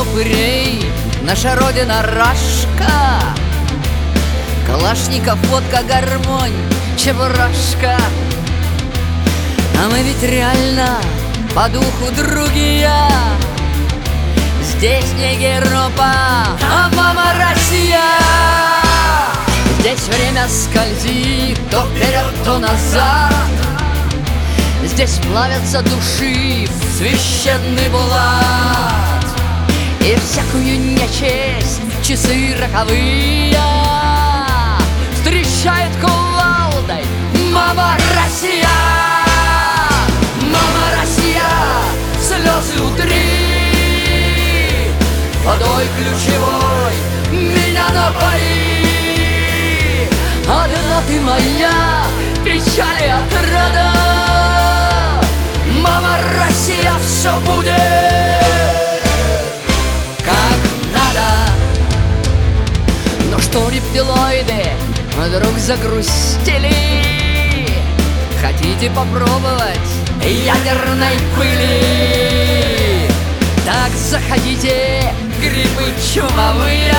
упырей наша родина Рашка. Калашников, водка, гармонь, чебурашка. А мы ведь реально по духу другие. Здесь не Европа, а мама Россия. Здесь время скользит то вперед, то назад. Здесь плавятся души в священный булат. И всякую нечесть в часы роковые встречает кувалдой мама Россия. Мама Россия, слезы утри, водой ключевой меня напои. Одна ты моя, печаль и отрада. Мама Россия, все будет как надо. Но что рептилоиды вдруг загрустили? Хотите попробовать ядерной пыли? Так заходите, грибы чумовые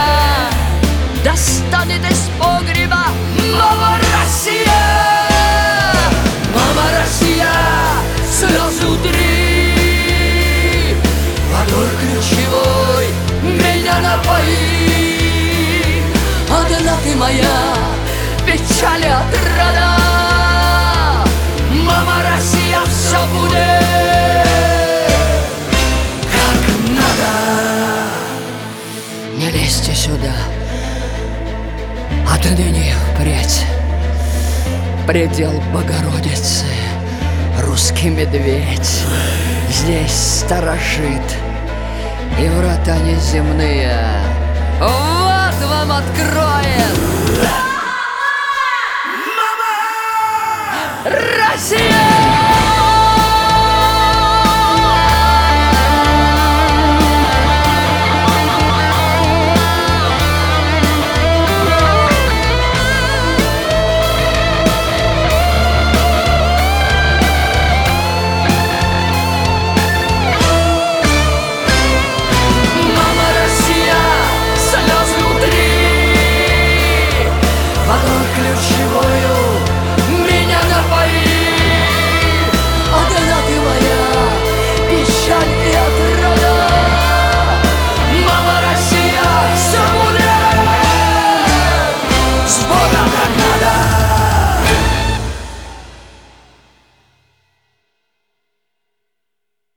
достанет из погреба мама Россия. Мама Россия, слезы утри, водой ключевой меня напои. Одна ты моя, печаль и отрада. Мама Россия, все будет как надо. Не лезьте сюда, отныне впредь предел Богородицы, русский медведь здесь сторожит, и врата неземные вот вам открою.